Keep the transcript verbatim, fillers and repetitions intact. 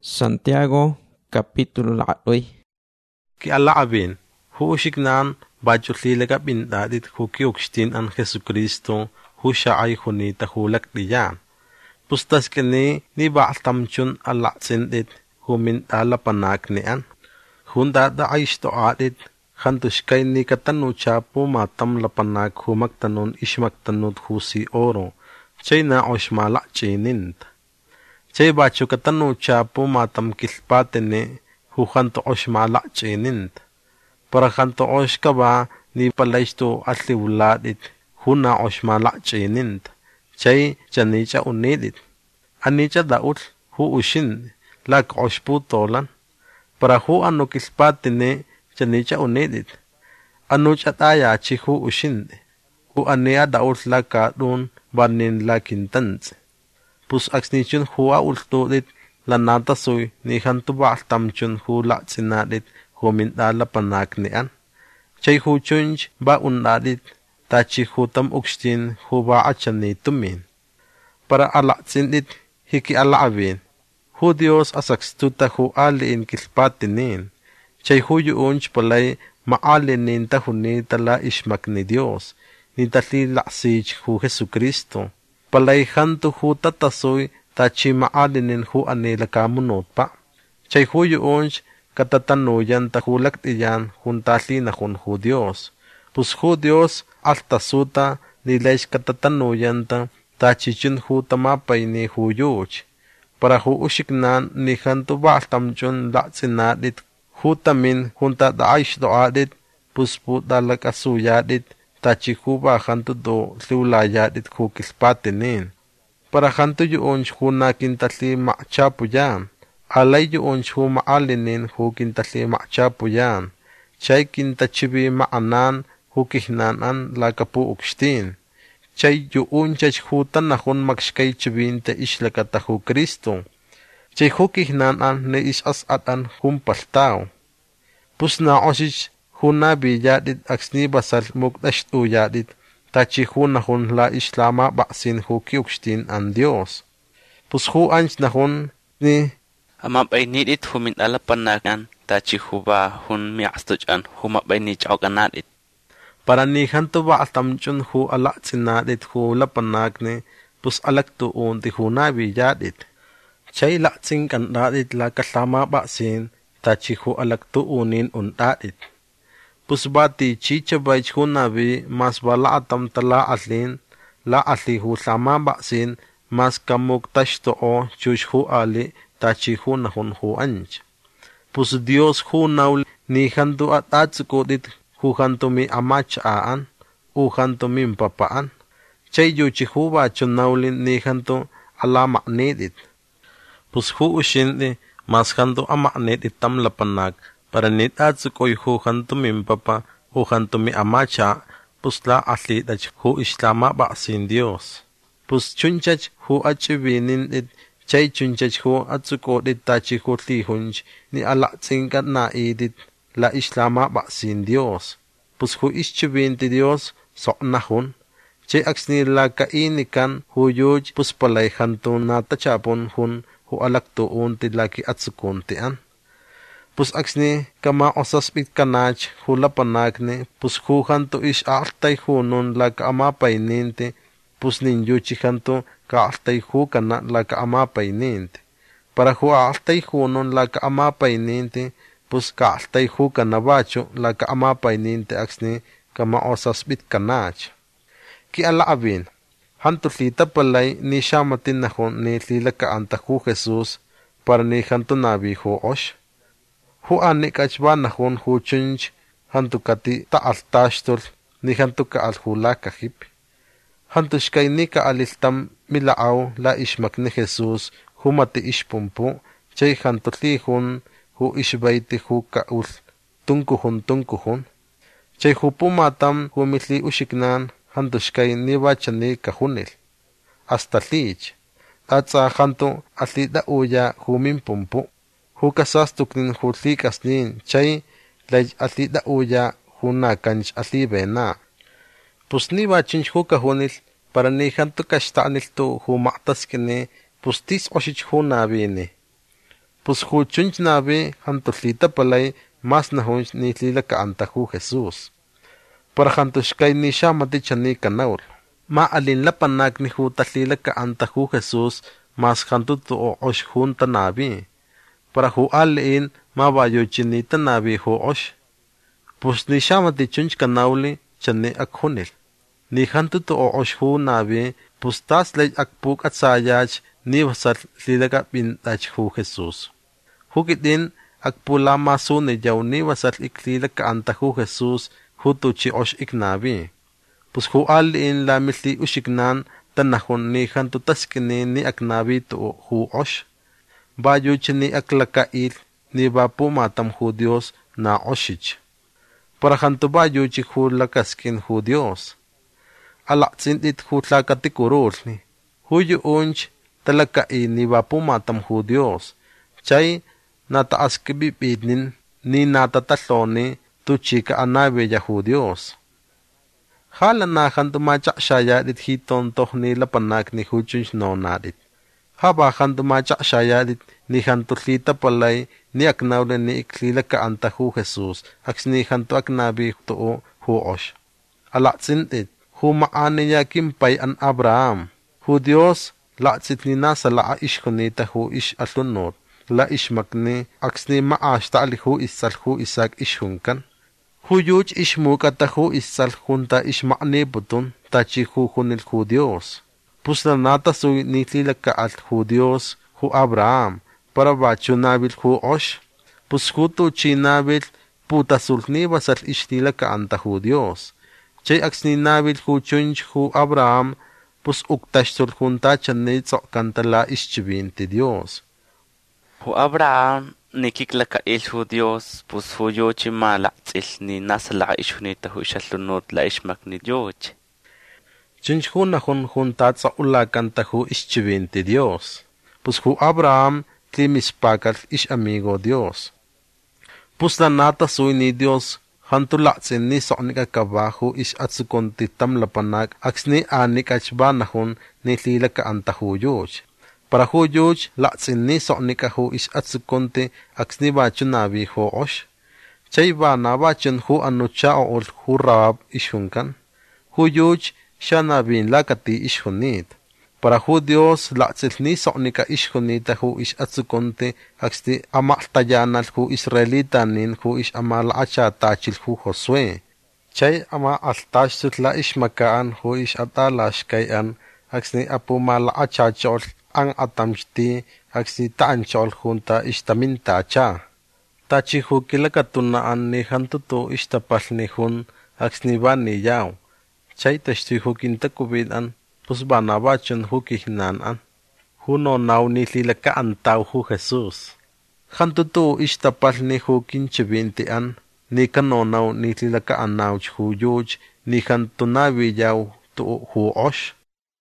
Santiago capítulo la'oy. Ki alabin, hu shiknan bajulilaga bindadit hu kiukstin an Jesucristo hu shaay hunita hulak diyan. Pustas kini ni ba'altamchun alatsindit hu min alapanak nian. Hunda da aysto adit khantushkay ni katanucha po matam lapanak hu magtanun ishmaktanut hu si oro. Chay na oshmala chinint. Chay bacho katanucha po matam kilpatene hu khanto oshmala chinint. Para khanto osh kaba ni palaysto atliwladit hu na oshmala chinint. Chay chanicha unidit. Anicha daut hu ushin lak oshpu tolan. Para hu ano kilpatene chanicha unidit. Anuch ataya chi hu ushin. Hu ania daut laka dun banin lakintans. Pus aksnichun hua ultudit lanata soy ni hantu ba'altamchun hu la'tsinadit hu mindala panak nian. Chay hu chunch ba unadit tachi hu tam ukstin hu ba achani tumin. Para ala'tsindit hiki ala'abin. Hu Dios asakstuta hu aliin kilpatinin. Chay hu yuunch palay maalinin tahuni tala ishmak ni Dios. Ni tali laksich hu Jesucristo. Palay hantu hu tatasoy tachi maalinin hu anila kamunot pa. Chay hu yuunch katatanuyan tahulak diyan huntali na hun hu Dios. Pus hu Dios altasuta nilaysh katatanuyan ta tachi chun hu tamapay ni hu yuch. Para hu ushiknan ni hantu ba'altamchun la'tsinadit hu tamin hunta daaysh doadit pus pu dalak asuyadit tachi hu ba hantu do liwlayadit hu kilpatinin. Para hantu yuunch hu na kintali ma'chapuyan. Alay yuunch hu maalinin hu kintali ma'chapuyan. Chay kintachibi ma'anan hu kihnanan lakapu ukstin. Chay yuunchach hu tanahun makshkay chibin te ishlakata hu Kristo. Chay hu kihnanan ne isasatan humpaltaw. Pus na osich huna biyadit aksni basal mukdash uyadit tachi huna hun la islama baksin hu kiukstin an Dios. Pus hu anch na hun ni Amabainidit humin alapanakan tachi huba hun miastuchan humabainich oganadit. Para ni hanto ba atamchun hu alaksinadit hu lapanakne pus alaktuun ti huna biyadit. Chay laksin kandadit la kaslama baksin tachi hu alaktuunin undadit. Pus bati chicha baich hu nabi mas bala atam tala atlin la atli hu sama baksin mas kamuk tashto o chush hu ali tachi hu nahun hu anch. Pus Dios hu naul ni hantu at atsukudit hu hantu mi amachaan u hantu mi mpapaan. Chay yuchi hu bachon naulin ni hantu alamaknidit. Pus hu ushindi mas hantu amaknidit tam lapanak. Para nit atsukoy hu hantu mimpapa hu hantu mi amacha pusla atlitach hu islama baksin Dios. Pus chunchach hu achibinin it chay chunchach hu atsukodit tachi hu lihunch ni alaksinkat na idit la islama baksin Dios. Pus hu ischibin ti Dios soknahun. Chay aksni la kainikan hu yuj pus palay hantu na tachapon hun hu alaktuun ti laki atsukon tian. Pus aksni kama osaspit kanach hula panakne pus hu hanto ish aaltay hunun la kaamapayninti pus ninyuchi hanto kaaltay hu kana la kaamapayninti. Para hu aaltay hunun la kaamapayninti pus kaaltay hu kana bacho la kaamapayninti aksni kama osaspit kanach. Ki alaabin, hanto lita palay ni shamatin nahon ni lila kaanta hu Jesus para ni hanto nabi hu osh. Hu ani kachba nahun hu chunch hantu kati taaltashtol ni hantu ka alhula kahip. Hantu shkay ni ka aliltam milaaw la ishmak ni Jesus hu mati ishpumpu chay hantu lihun hu ishbayti hu kaul tungkuhun tungkuhun. Chay hu pumatam hu mitli ushiknan hantu shkay ni bachani kahunil. Hasta lich. Atsa hantu alida uya hu minpumpu. Hu kasastuknin hu likasnin chay lay atlida uya hu nakanch atlibena. Pus ni bachinch hu kahunil para ni hantu kashtanil tu hu maqtaskini pus tis oshich hu nabini. Pus hu chunch nabi hantullita palay mas nahunch ni tlilaka anta hu Jesús. Para hantushkay ni shamati chani kanaul. Ma alin lapanak ni hu tatlilaka anta hu Jesús mas hantutu o osh junta nabi. Para hu alin ma bayuchinita nabi hu osh. Pus ni shamati chunch kanauli chani akhunil. Ni hantutu o osh hu nabi pus tas lay akpuk at sayach ni wasal tlilaka pintach hu Jesús. Hukitin akpula masu ni yaw ni wasal iklilaka anta hu Jesús hutuchi osh iknabi. Pus hu alin la mitli ushiknan tanahun ni hantu taskini ni aknabi tu hu osh. Bayuchi ni aklakail ni bapu matam hu Dios na oshich. Para hantu bayuchi hu lakaskin hu Dios. Alaksin it hu tlakatikurulni. Hu yu unch talakail ni bapu matam hu Dios. Chay nataas kibibidnin ni natataloni tu chika anabeya hu Dios. Hala na hantu machakshaya dit hiton toh ni lapanak ni huchunch no nadit. Haba hantu machakshaya dit ni hantu tlita palay ni aknawle ni iklilaka anta hu Jesús aks ni hantu aknabi tuo hu osh. Alaksin dit hu maaniya kimpay an Abraham. Hu Dios laksit ni nasa laa ishkunita hu ish alunot. La ishmakni aksni maashta alihu isal hu isak ishunkan. Hu yuch ishmukata hu isal junta ishmakni butun tachi hu hunil hu Dios. Pusla nata suy nitlilaka al hu Dios hu Abraham para bachu nabil hu osh. Pus hu tu chi nabil puta sulni basal ishlilaka anta hu Dios. Chay aksni nabil hu chunch hu Abraham pus uktash sul junta chanay tsokanta la ishchibinti Dios. Hu Abraham nikiklaka il hu Dios pus hu yochi malaktil ni nasala ishunita hu ishalunot la ishmak ni yochi. Chunch hu nahun junta sa ulakanta hu ishchibinti Dios. Pus hu Abraham klimispakal ish amigo Dios. Pus la nata suy ni Dios hantu laksin ni soknika kabahu ish atsukonti tam lapanak aks ni anik achba nahun ni lilaka anta hu yochi. Para hu yuch laksin ni soknika hu ish atsukonti aks ni bachu nabi hu osh. Chay ba na bachun hu anucha o ul hu Rahab ishunkan. Hu yuch siya nabin lakati ishunit. Para hu Dios laksil ni soknika ishunita hu ish atsukonti aks ni amaltayanal hu Israelitanin hu ish amalacha tachil hu Josue. Chay ama altash sutla ishmakaan hu ish atalash kayan aks ni apumalacha chol ang atamshti aksi taanchol junta ishtaminta cha. Tachi hu kilakatunaan ni hantutu ishtapal ni hun aksni ba ni yaw. Chay tashti hu kintakubidan pus banabachon hu kihnaan. Hu no naw ni lilaka antaw hu Jesús. Hantutu ishtapal ni hu kinchibintian ni kanonaw ni lilaka anawch hu yuj ni hantunabi yaw tu hu osh.